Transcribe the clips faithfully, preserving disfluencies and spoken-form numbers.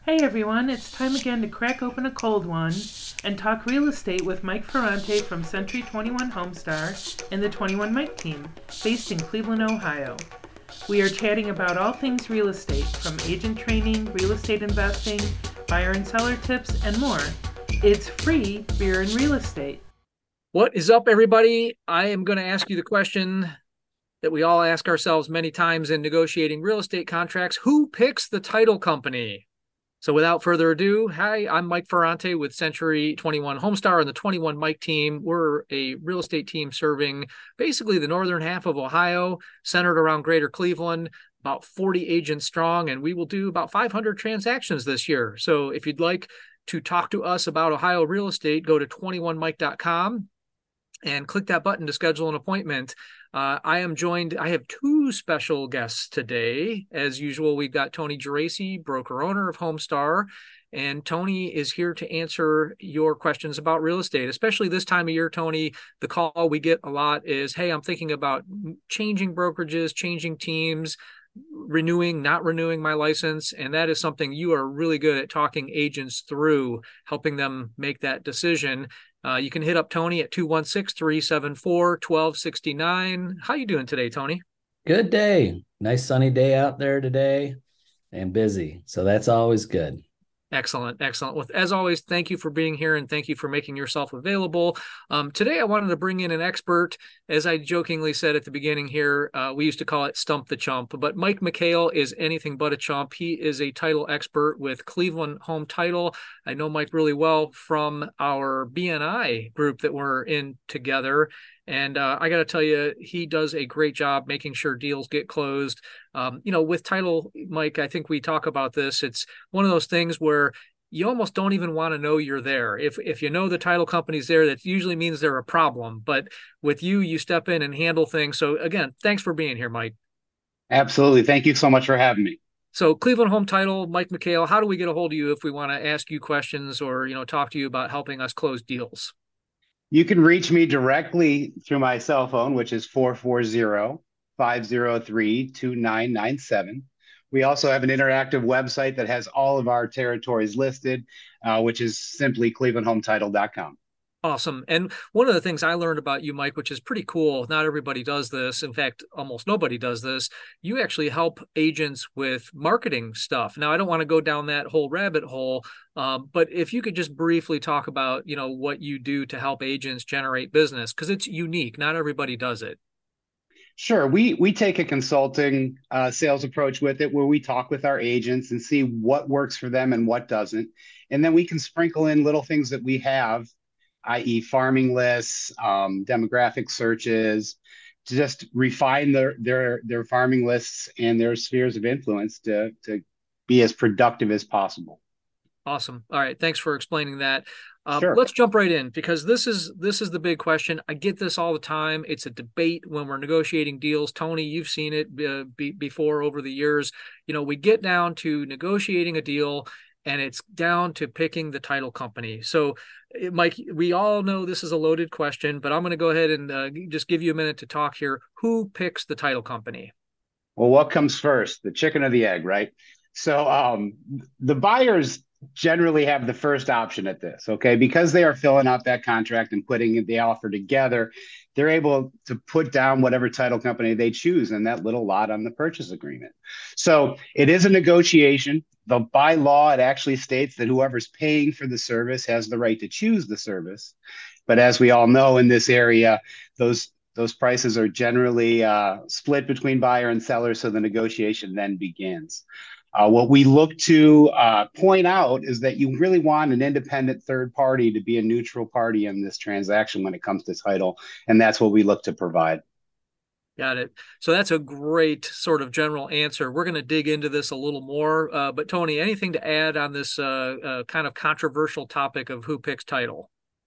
Hey everyone, it's time again to crack open a cold one and talk real estate with Mike Ferrante from Century twenty-one Homestar and the twenty-one Mike team, based in Cleveland, Ohio. We are chatting about all things real estate, from agent training, real estate investing, buyer and seller tips, and more. It's free beer and real estate. What is up, everybody? I am going to ask you the question that we all ask ourselves many times in negotiating real estate contracts. Who picks the title company? So without further ado, hi, I'm Mike Ferrante with Century twenty-one Homestar and the twenty-one Mike team. We're a real estate team serving basically the northern half of Ohio, centered around greater Cleveland, about forty agents strong, and we will do about five hundred transactions this year. So if you'd like to talk to us about Ohio real estate, go to twenty-one mike dot com and click that button to schedule an appointment. Uh, I am joined, I have two special guests today. As usual, we've got Tony Geraci, broker owner of Homestar. And Tony is here to answer your questions about real estate, especially this time of year, Tony. The call we get a lot is, hey, I'm thinking about changing brokerages, changing teams, renewing, not renewing my license. And that is something you are really good at talking agents through, helping them make that decision. Uh, you can hit up Tony at two one six, three seven four, one two six nine. How you doing today, Tony? Good day. Nice sunny day out there today and busy. So that's always good. Excellent, excellent. Well, as always, thank you for being here and thank you for making yourself available. Um, today, I wanted to bring in an expert. As I jokingly said at the beginning here, uh, we used to call it Stump the Chump, but Mike McHale is anything but a chump. He is a title expert with Cleveland Home Title. I know Mike really well from our B N I group that we're in together. And uh, I got to tell you, he does a great job making sure deals get closed. Um, you know, with title, Mike, I think we talk about this. It's one of those things where you almost don't even want to know you're there. If if you know the title company's there, that usually means they're a problem. But with you, you step in and handle things. So again, thanks for being here, Mike. Absolutely. Thank you so much for having me. So Cleveland Home Title, Mike McHale, how do we get a hold of you if we want to ask you questions or, you know, talk to you about helping us close deals? You can reach me directly through my cell phone, which is four four zero, five zero three, two nine nine seven. We also have an interactive website that has all of our territories listed, uh, which is simply cleveland home title dot com. Awesome. And one of the things I learned about you, Mike, which is pretty cool, not everybody does this. In fact, almost nobody does this. You actually help agents with marketing stuff. Now, I don't want to go down that whole rabbit hole, um, but if you could just briefly talk about, you know, what you do to help agents generate business, because it's unique. Not everybody does it. Sure. We we take a consulting uh, sales approach with it where we talk with our agents and see what works for them and what doesn't. And then we can sprinkle in little things that we have, that is farming lists, um, demographic searches, to just refine their their their farming lists and their spheres of influence to to be as productive as possible. Awesome. All right. Thanks for explaining that. Um, Sure. let's jump right in because this is this is the big question. I get this all the time. It's a debate when we're negotiating deals. Tony, you've seen it uh, be, before over the years. You know, we get down to negotiating a deal, and it's down to picking the title company. So, eh, Mike, we all know this is a loaded question, but I'm going to go ahead and uh, just give you a minute to talk here. Who picks the title company? Well, what comes first, the chicken or the egg, right? So um, the buyers generally have the first option at this, okay? Because they are filling out that contract and putting the offer together, they're able to put down whatever title company they choose in that little lot on the purchase agreement. So it is a negotiation. The by law, it actually states that whoever's paying for the service has the right to choose the service. But as we all know in this area, those those prices are generally uh, split between buyer and seller, so the negotiation then begins. Uh, what we look to uh, point out is that you really want an independent third party to be a neutral party in this transaction when it comes to title, and that's what we look to provide. Got it. So that's a great sort of general answer. We're going to dig into this a little more. Uh, but Tony, anything to add on this uh, uh, kind of controversial topic of who picks title?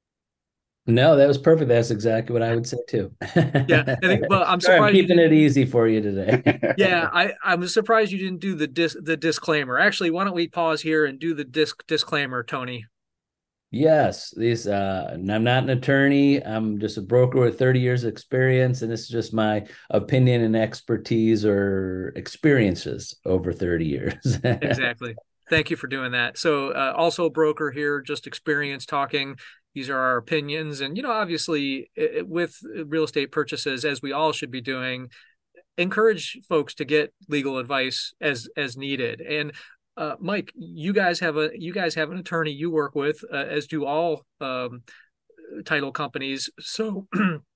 No, that was perfect. That's exactly what I would say too. Yeah, I think. Well, I'm Sorry, I'm surprised you keeping it didn't. easy for you today. Yeah, I I'm surprised you didn't do the dis the disclaimer. Actually, why don't we pause here and do the disc disclaimer, Tony? Yes, these uh I'm not an attorney. I'm just a broker with thirty years of experience, and this is just my opinion and expertise or experiences over thirty years. Exactly. Thank you for doing that. So uh, also a broker here, just experience talking. These are our opinions. And, you know, obviously it, with real estate purchases, as we all should be doing, encourage folks to get legal advice as, as needed. And uh, Mike, you guys have a, you guys have an attorney you work with, uh, as do all um, title companies. So,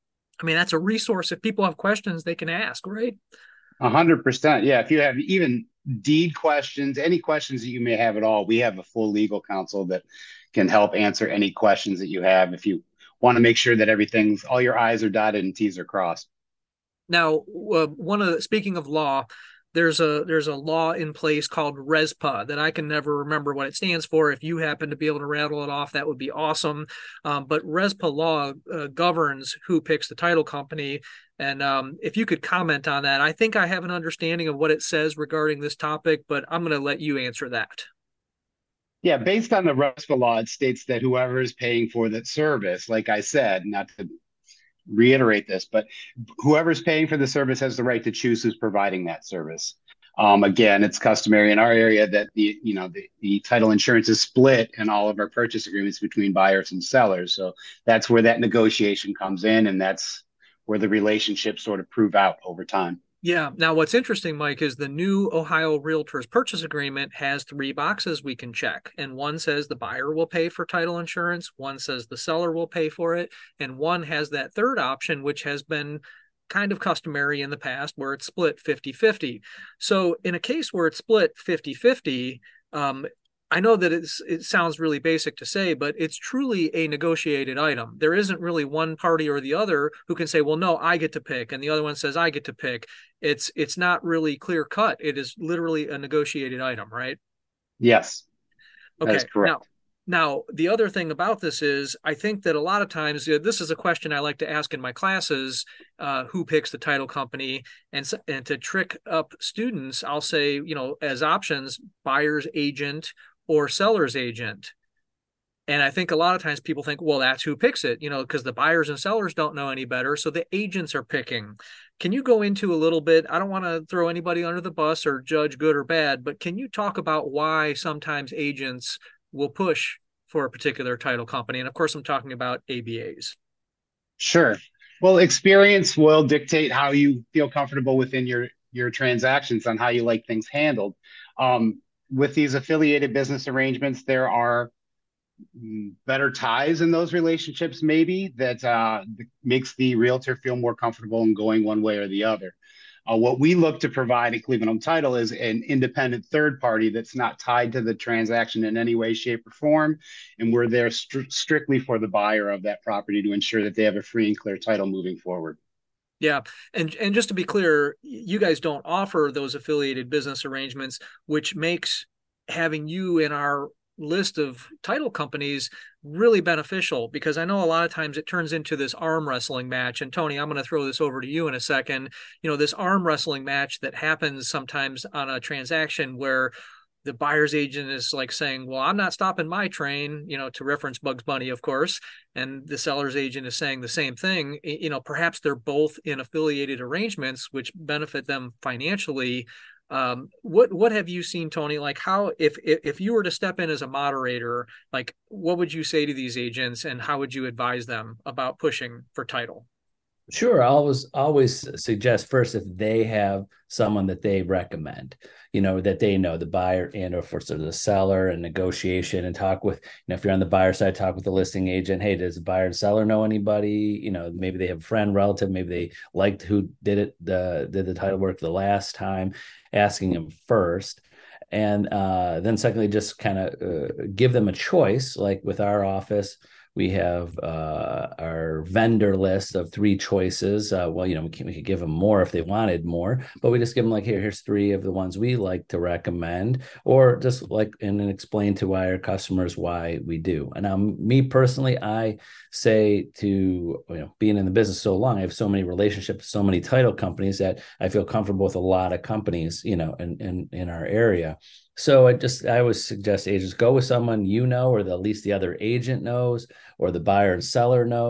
I mean, that's a resource. If people have questions, they can ask, right? A hundred percent. Yeah. If you have even deed questions, any questions that you may have at all, we have a full legal counsel that can help answer any questions that you have if you want to make sure that everything's, all your I's are dotted and T's are crossed. Now, uh, one of the, speaking of law, there's a there's a law in place called RESPA that I can never remember what it stands for. If you happen to be able to rattle it off, that would be awesome. Um, but RESPA law uh, governs who picks the title company. And um, if you could comment on that, I think I have an understanding of what it says regarding this topic, but I'm going to let you answer that. Yeah, based on the RESPA law, it states that whoever is paying for that service, like I said, not to reiterate this, but whoever's paying for the service has the right to choose who's providing that service. Um, again, it's customary in our area that the you know the, the title insurance is split in all of our purchase agreements between buyers and sellers. So that's where that negotiation comes in, and that's where the relationships sort of prove out over time. Yeah. Now, what's interesting, Mike, is the new Ohio Realtors Purchase Agreement has three boxes we can check. And one says the buyer will pay for title insurance, one says the seller will pay for it, and one has that third option, which has been kind of customary in the past where it's split fifty-fifty. So in a case where it's split fifty-fifty, um, I know that it's, it sounds really basic to say, but it's truly a negotiated item. There isn't really one party or the other who can say, well, no, I get to pick. And the other one says, I get to pick. It's, it's not really clear cut. It is literally a negotiated item, right? Yes. Okay. That is correct. Now, now, the other thing about this is I think that a lot of times, you know, this is a question I like to ask in my classes, uh, who picks the title company? And, and to trick up students, I'll say, you know, as options, buyer's agent or seller's agent. And I think a lot of times people think, well, that's who picks it, you know, because the buyers and sellers don't know any better. So the agents are picking. Can you go into a little bit? I don't want to throw anybody under the bus or judge good or bad, but can you talk about why sometimes agents will push for a particular title company? And of course, I'm talking about A B As. Sure. Well, experience will dictate how you feel comfortable within your, your transactions on how you like things handled. Um, With these affiliated business arrangements, there are better ties in those relationships, maybe, that uh, makes the realtor feel more comfortable in going one way or the other. Uh, what we look to provide at Cleveland Home Title is an independent third party that's not tied to the transaction in any way, shape, or form. And we're there st- strictly for the buyer of that property to ensure that they have a free and clear title moving forward. Yeah. And and just to be clear, you guys don't offer those affiliated business arrangements, which makes having you in our list of title companies really beneficial, because I know a lot of times it turns into this arm wrestling match. And Tony, I'm going to throw this over to you in a second. You know, this arm wrestling match that happens sometimes on a transaction where the buyer's agent is like saying, well, I'm not stopping my train, you know, to reference Bugs Bunny, of course. And the seller's agent is saying the same thing. You know, perhaps they're both in affiliated arrangements, which benefit them financially. Um, what, what have you seen, Tony? Like how, if, if, if you were to step in as a moderator, like what would you say to these agents and how would you advise them about pushing for title? Sure. I always always suggest first if they have someone that they recommend, you know, that they know the buyer and or for sort of the seller and negotiation and talk with, you know, if you're on the buyer side, talk with the listing agent. Hey, does the buyer and seller know anybody? You know, maybe they have a friend, relative, maybe they liked who did it, the did the title work the last time, asking them first. And uh, then secondly, just kind of uh, give them a choice, like with our office. We have uh, our vendor list of three choices. Uh, well, you know, we, can, we could give them more if they wanted more, but we just give them like, here, here's three of the ones we like to recommend, or just like, and then explain to our customers why we do. And um, me personally, I say to, you know, being in the business so long, I have so many relationships, so many title companies that I feel comfortable with a lot of companies, you know, in, in, in our area. So I just, I always suggest agents go with someone you know, or the, at least the other agent knows, or the buyer and seller knows,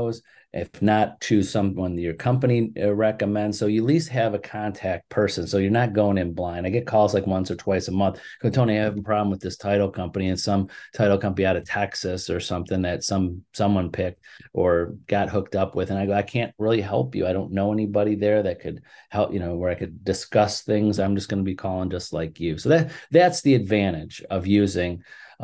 If not, choose someone your company uh, recommends. So you at least have a contact person. So you're not going in blind. I get calls like once or twice a month. Go, Tony, I have a problem with this title company, and some title company out of Texas or something that some someone picked or got hooked up with. And I go, I can't really help you. I don't know anybody there that could help, you know, where I could discuss things. I'm just going to be calling just like you. So that that's the advantage of using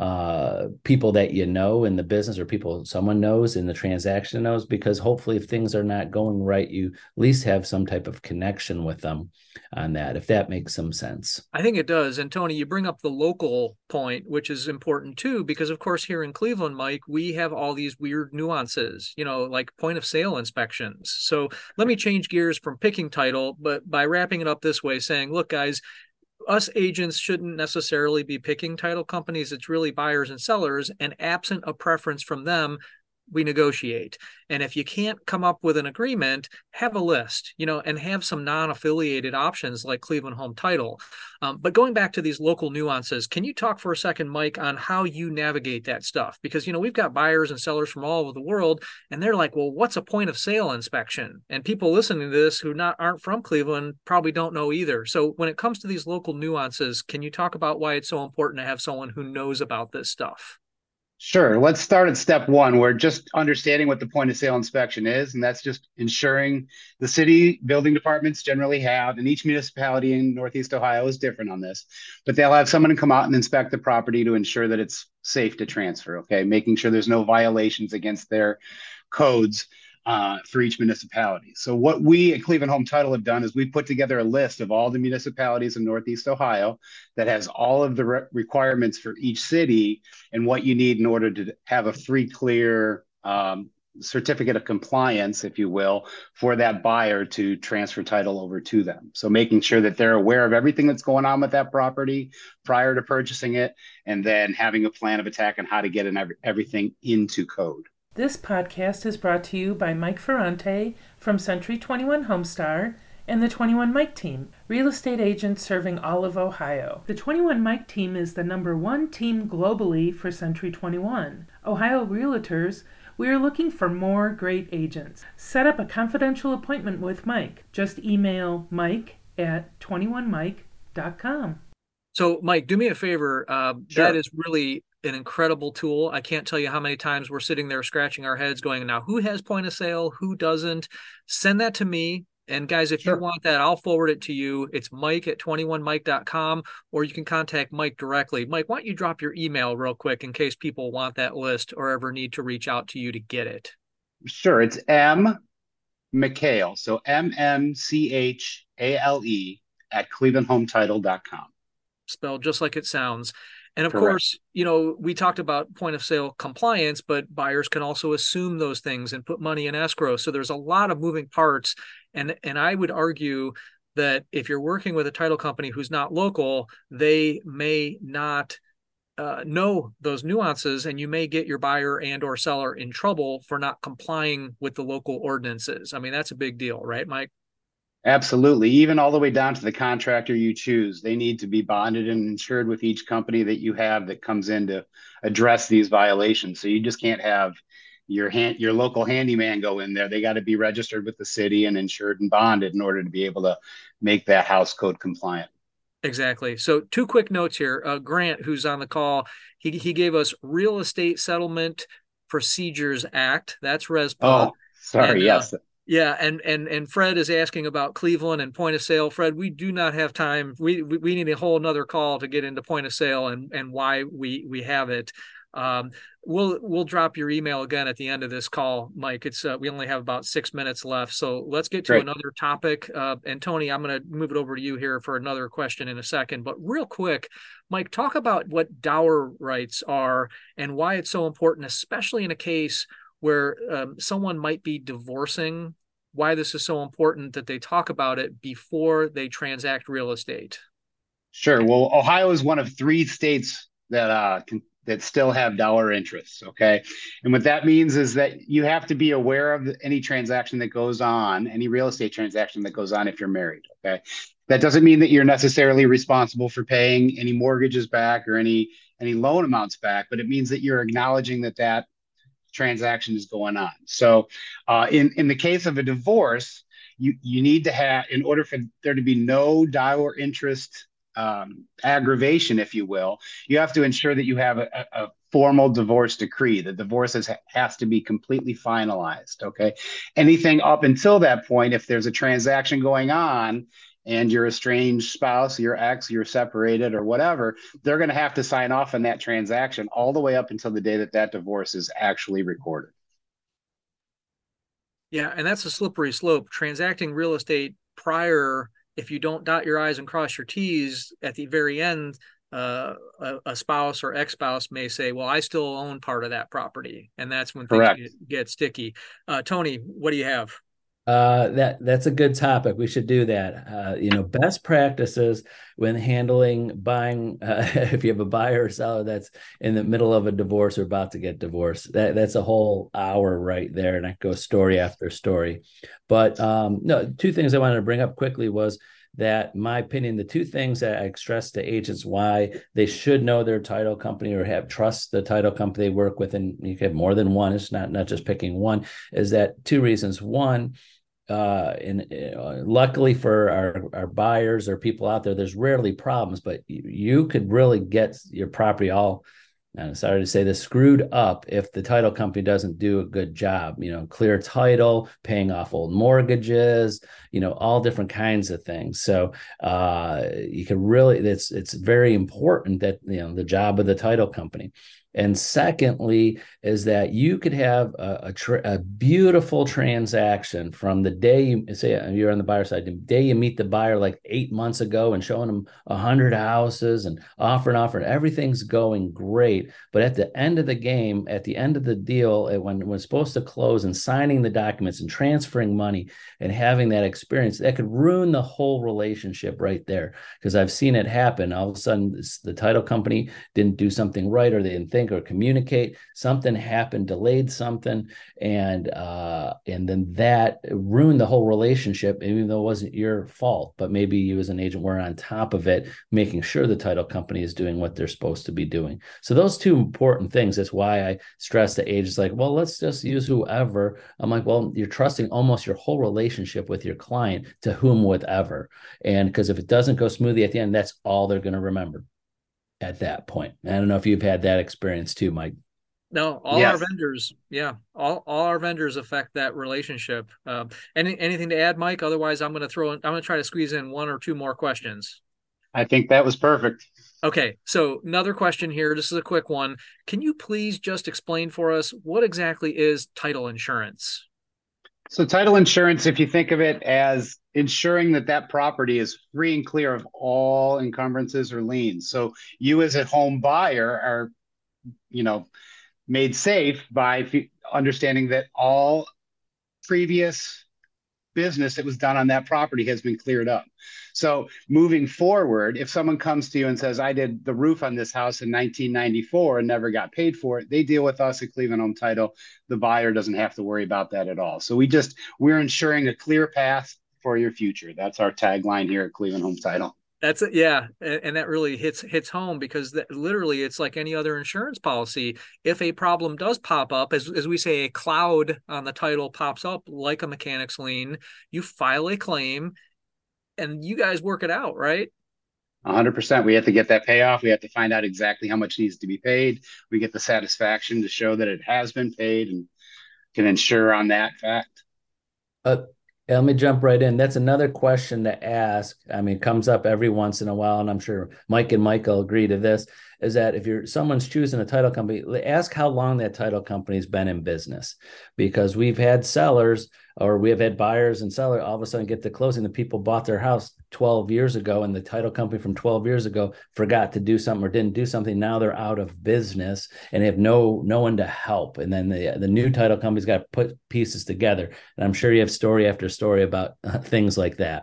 uh people that you know in the business, or people someone knows in the transaction knows, because hopefully if things are not going right, you at least have some type of connection with them on that, if that makes some sense. I think it does. And Tony, you bring up the local point, which is important too, because of course here in Cleveland, Mike, we have all these weird nuances, you know, like point of sale inspections. So let me change gears from picking title, but by wrapping it up this way, saying, look, guys, us agents shouldn't necessarily be picking title companies. It's really buyers and sellers, and absent a preference from them, we negotiate. And if you can't come up with an agreement, have a list, you know, and have some non-affiliated options like Cleveland Home Title. Um, but going back to these local nuances, can you talk for a second, Mike, on how you navigate that stuff? Because, you know, we've got buyers and sellers from all over the world, and they're like, well, what's a point of sale inspection? And people listening to this who not aren't from Cleveland probably don't know either. So when it comes to these local nuances, can you talk about why it's so important to have someone who knows about this stuff? Sure. Let's start at step one. We're just understanding what the point of sale inspection is, and that's just ensuring the city building departments generally have, and each municipality in Northeast Ohio is different on this, but they'll have someone come out and inspect the property to ensure that it's safe to transfer, okay? Making sure there's no violations against their codes uh, for each municipality. So what we at Cleveland Home Title have done is we put together a list of all the municipalities in Northeast Ohio that has all of the re- requirements for each city and what you need in order to have a free, clear um, certificate of compliance, if you will, for that buyer to transfer title over to them. So making sure that they're aware of everything that's going on with that property prior to purchasing it, and then having a plan of attack on how to get in every, everything into code. This podcast is brought to you by Mike Ferrante from Century twenty-one Homestar and the twenty-one Mike team, real estate agents serving all of Ohio. The twenty-one Mike team is the number one team globally for Century twenty-one. Ohio Realtors, we are looking for more great agents. Set up a confidential appointment with Mike. Just email mike at twenty-one mike dot com. So, Mike, do me a favor. Uh, Sure. That is really an incredible tool. I can't tell you how many times we're sitting there scratching our heads going, now, who has point of sale? Who doesn't? Send that to me. And guys, if Sure. you want that, I'll forward it to you. It's mike at twenty-one mike dot com, or you can contact Mike directly. Mike, why don't you drop your email real quick in case people want that list or ever need to reach out to you to get it? Sure. It's M McHale. So M M C H A L E at cleveland home title dot com. Spelled just like it sounds. And of Correct. course, you know, we talked about point of sale compliance, but buyers can also assume those things and put money in escrow. So there's a lot of moving parts. And, and I would argue that if you're working with a title company who's not local, they may not uh, know those nuances, and you may get your buyer and or seller in trouble for not complying with the local ordinances. I mean, that's a big deal, right, Mike? Absolutely. Even all the way down to the contractor you choose. They need to be bonded and insured with each company that you have that comes in to address these violations. So you just can't have your hand, your local handyman go in there. They got to be registered with the city and insured and bonded in order to be able to make that house code compliant. Exactly. So two quick notes here. Uh, Grant, who's on the call, he, he gave us Real Estate Settlement Procedures Act. That's RESPA. Oh, sorry. And, uh, yes. Yeah, and and and Fred is asking about Cleveland and point of sale. Fred, we do not have time. We we, we need a whole another call to get into point of sale and and why we we have it. Um, we'll we'll drop your email again at the end of this call, Mike. It's uh, we only have about six minutes left, so let's get to Great. another topic. Uh, and Tony, I'm going to move it over to you here for another question in a second. But real quick, Mike, talk about what dower rights are and why it's so important, especially in a case where um, someone might be divorcing, why this is so important that they talk about it before they transact real estate. Sure. Well, Ohio is one of three states that uh, can, that still have dower interests. Okay. And what that means is that you have to be aware of any transaction that goes on, any real estate transaction that goes on if you're married. Okay. That doesn't mean that you're necessarily responsible for paying any mortgages back or any any loan amounts back, but it means that you're acknowledging that that transaction is going on. So uh, in, in the case of a divorce, you, you need to have, in order for there to be no dower interest um, aggravation, if you will, you have to ensure that you have a, a formal divorce decree. The divorce is, has to be completely finalized. Okay. Anything up until that point, if there's a transaction going on and your estranged spouse, your ex, you're separated or whatever, they're going to have to sign off on that transaction all the way up until the day that that divorce is actually recorded. Yeah. And that's a slippery slope. Transacting real estate prior, if you don't dot your I's and cross your T's at the very end, uh, a, a spouse or ex-spouse may say, well, I still own part of that property. And that's when things get, get sticky. Uh, Tony, what do you have? Uh, that that's a good topic. We should do that. Uh, you know, best practices when handling buying. Uh, if you have a buyer or seller that's in the middle of a divorce or about to get divorced, that that's a whole hour right there, and I go story after story. But um, no, two things I wanted to bring up quickly was that, in my opinion, the two things that I stress to agents why they should know their title company or have trust the title company they work with, and you can have more than one. It's not not just picking one. Is that two reasons? One. Uh, and uh, luckily for our, our buyers or people out there, there's rarely problems, but you, you could really get your property all, I'm sorry to say this, screwed up if the title company doesn't do a good job, you know, clear title, paying off old mortgages, you know, all different kinds of things. So uh, you can really, it's, it's very important that, you know, the job of the title company. And secondly, is that you could have a, a, tra- a beautiful transaction from the day you say you're on the buyer side, the day you meet the buyer like eight months ago and showing them a hundred houses and offering, offering, everything's going great. But at the end of the game, at the end of the deal, when, when it's supposed to close and signing the documents and transferring money and having that experience, that could ruin the whole relationship right there. Because I've seen it happen. All of a sudden, this, the title company didn't do something right, or they didn't think or communicate, something happened, delayed something, and uh and then that ruined the whole relationship, even though it wasn't your fault, but maybe you as an agent were on top of it, making sure the title company is doing what they're supposed to be doing. So those two important things, that's why I stress to agents like, well, let's just use whoever. I'm like, well, you're trusting almost your whole relationship with your client to whom whatever, and because if it doesn't go smoothly at the end, that's all they're going to remember at that point. I don't know if you've had that experience too, Mike. No, all yes. our vendors, yeah, all, all our vendors affect that relationship. Um, any anything to add, Mike? Otherwise, I'm going to throw in, I'm going to try to squeeze in one or two more questions. I think that was perfect. Okay, so another question here. This is a quick one. Can you please just explain for us what exactly is title insurance? So title insurance, if you think of it as ensuring that that property is free and clear of all encumbrances or liens. So you as a home buyer are, you know, made safe by understanding that all previous business that was done on that property has been cleared up. So moving forward, if someone comes to you and says, I did the roof on this house in nineteen ninety-four and never got paid for it, they deal with us at Cleveland Home Title. The buyer doesn't have to worry about that at all. So we just, we're ensuring a clear path for your future. That's our tagline here at Cleveland Home Title. That's it. Yeah. And, and that really hits, hits home, because that literally it's like any other insurance policy. If a problem does pop up, as, as we say, a cloud on the title pops up like a mechanic's lien, you file a claim and you guys work it out, right? one hundred percent. We have to get that payoff. We have to find out exactly how much needs to be paid. We get the satisfaction to show that it has been paid and can insure on that fact. Uh, let me jump right in. That's another question to ask. I mean, it comes up every once in a while, and I'm sure Mike and Michael agree to this, is that if you're someone's choosing a title company, ask how long that title company's been in business, because we've had sellers, or we have had buyers and sellers all of a sudden get to closing. The people bought their house twelve years ago, and the title company from twelve years ago forgot to do something or didn't do something. Now they're out of business and have no no one to help. And then the the new title company's got to put pieces together. And I'm sure you have story after story about uh, things like that.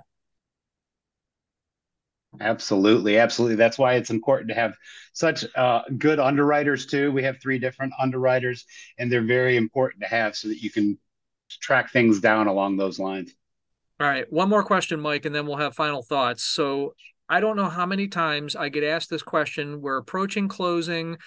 Absolutely. Absolutely. That's why it's important to have such uh, good underwriters too. We have three different underwriters, and they're very important to have so that you can track things down along those lines. All right. One more question, Mike, and then we'll have final thoughts. So I don't know how many times I get asked this question. We're approaching closing.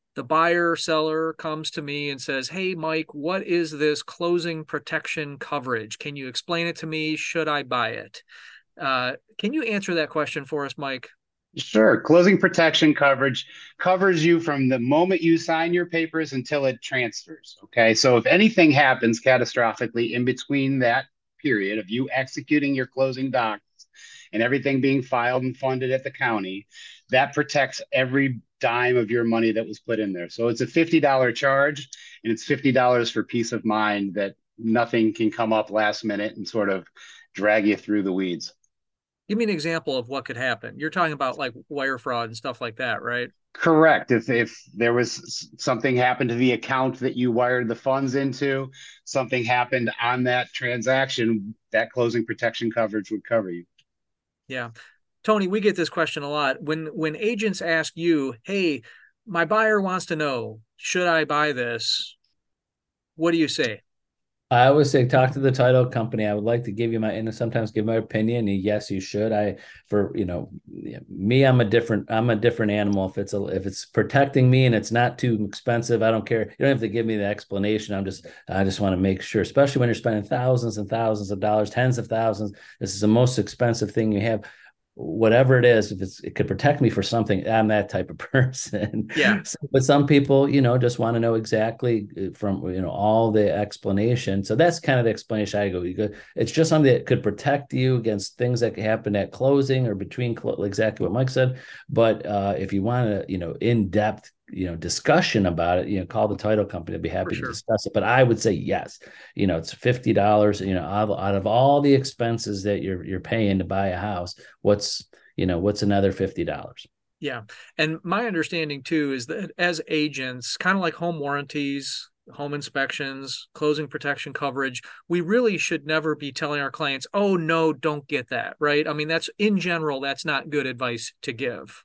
the buyer seller comes to me and says, "Hey, Mike, what is this closing protection coverage? Can you explain it to me? Should I buy it?" Uh, can you answer that question for us, Mike? Sure. Closing protection coverage covers you from the moment you sign your papers until it transfers. Okay. So if anything happens catastrophically in between that period of you executing your closing docs and everything being filed and funded at the county, that protects every dime of your money that was put in there. So it's a fifty dollars charge, and it's fifty dollars for peace of mind that nothing can come up last minute and sort of drag you through the weeds. Give me an example of what could happen. You're talking about like wire fraud and stuff like that, right? Correct. If if there was something happened to the account that you wired the funds into, something happened on that transaction, that closing protection coverage would cover you. Yeah. Tony, we get this question a lot. When when agents ask you, "Hey, my buyer wants to know, should I buy this?" What do you say? I always say talk to the title company. I would like to give you my and sometimes give my opinion. Yes, you should. I for you know me, I'm a different I'm a different animal. If it's a if it's protecting me and it's not too expensive, I don't care. You don't have to give me the explanation. I'm just I just want to make sure, especially when you're spending thousands and thousands of dollars, tens of thousands. This is the most expensive thing you have. Whatever it is, if it's, it could protect me for something, I'm that type of person. Yeah. So, but some people, you know, just want to know exactly from, you know, all the explanation. So that's kind of the explanation I go, you go, it's just something that could protect you against things that could happen at closing or between, exactly what Mike said. But uh, if you want to, you know, in-depth, you know, discussion about it, you know, call the title company. I'd be happy sure. to discuss it. But I would say, yes, you know, it's fifty dollars, you know, out of, out of all the expenses that you're, you're paying to buy a house, what's, you know, what's another fifty dollars? Yeah. And my understanding too, is that as agents, kind of like home warranties, home inspections, closing protection coverage, we really should never be telling our clients, "Oh no, don't get that." Right. I mean, that's in general, that's not good advice to give.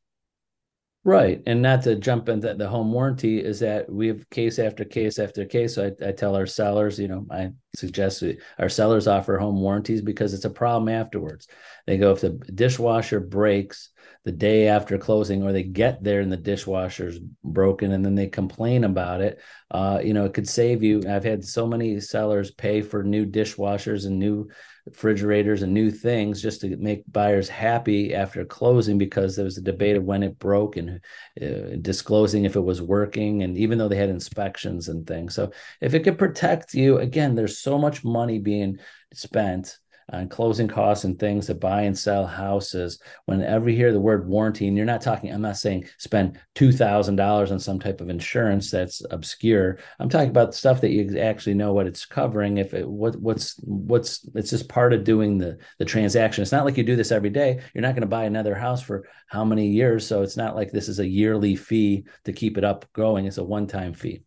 Right. And not to jump into the home warranty is that we have case after case after case. So I, I tell our sellers, you know, I suggest we, our sellers offer home warranties because it's a problem afterwards. They go, if the dishwasher breaks the day after closing, or they get there and the dishwasher's broken and then they complain about it, uh, you know, it could save you. I've had so many sellers pay for new dishwashers and new refrigerators and new things just to make buyers happy after closing, because there was a debate of when it broke and uh, disclosing if it was working, and even though they had inspections and things. So if it could protect you, again, there's so much money being spent on closing costs and things to buy and sell houses. Whenever you hear the word warranty, and you're not talking, I'm not saying spend two thousand dollars on some type of insurance that's obscure. I'm talking about stuff that you actually know what it's covering. If it, what, what's, what's, it's just part of doing the, the transaction. It's not like you do this every day. You're not going to buy another house for how many years. So it's not like this is a yearly fee to keep it up growing. It's a one-time fee.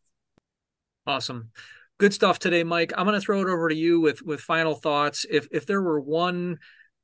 Awesome. Good stuff today, Mike. I'm going to throw it over to you with, with final thoughts. If if there were one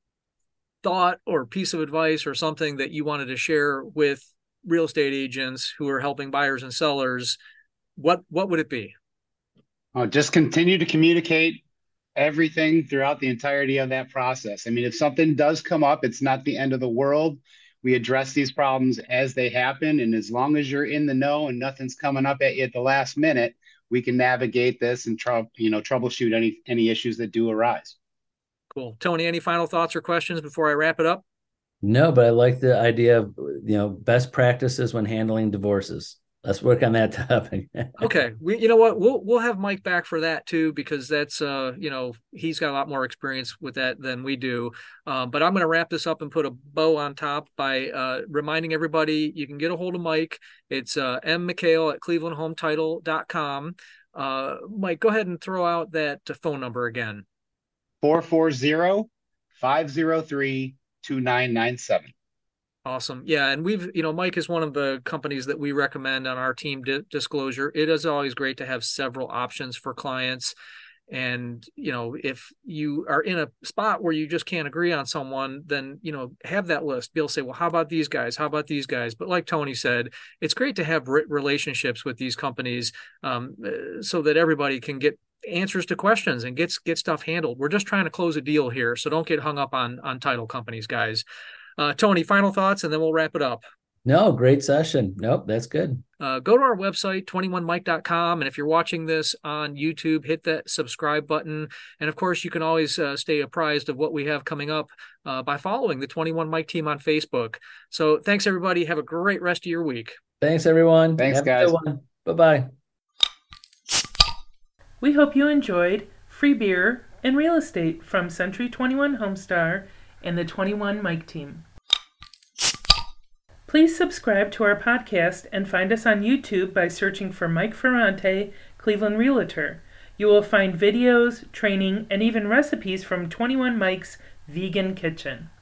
thought or piece of advice or something that you wanted to share with real estate agents who are helping buyers and sellers, what what would it be? Oh, just continue to communicate everything throughout the entirety of that process. I mean, if something does come up, it's not the end of the world. We address these problems as they happen. And as long as you're in the know and nothing's coming up at you at the last minute, we can navigate this and try, you know, troubleshoot any any issues that do arise. Cool. Tony, any final thoughts or questions before I wrap it up? No, but I like the idea of, you know, best practices when handling divorces. Let's work on that topic. Okay. We, you know what, we'll, we'll have Mike back for that too, because that's, uh, you know, he's got a lot more experience with that than we do. Um, but I'm going to wrap this up and put a bow on top by, uh, reminding everybody you can get a hold of Mike. It's, uh, M McHale at cleveland home title dot com. Uh, Mike, go ahead and throw out that phone number again. four four zero, five zero three, two nine nine seven. Awesome. Yeah. And we've, you know, Mike is one of the companies that we recommend on our team di- disclosure. It is always great to have several options for clients. And, you know, if you are in a spot where you just can't agree on someone, then, you know, have that list. Be able to say, well, how about these guys? How about these guys? But like Tony said, it's great to have re- relationships with these companies um, so that everybody can get answers to questions and gets get stuff handled. We're just trying to close a deal here. So don't get hung up on, on title companies, guys. Uh, Tony, final thoughts, and then we'll wrap it up. No, great session. Nope, that's good. Uh, go to our website, twenty-one mike dot com. And if you're watching this on YouTube, hit that subscribe button. And of course, you can always uh, stay apprised of what we have coming up uh, by following the twenty-one Mike team on Facebook. So thanks, everybody. Have a great rest of your week. Thanks, everyone. Thanks, Have guys. a good one. Bye-bye. We hope you enjoyed Free Beer and Real Estate from Century twenty-one Homestar and the twenty-one Mike team. Please subscribe to our podcast and find us on YouTube by searching for Mike Ferrante, Cleveland Realtor. You will find videos, training, and even recipes from twenty-one Mike's Vegan Kitchen.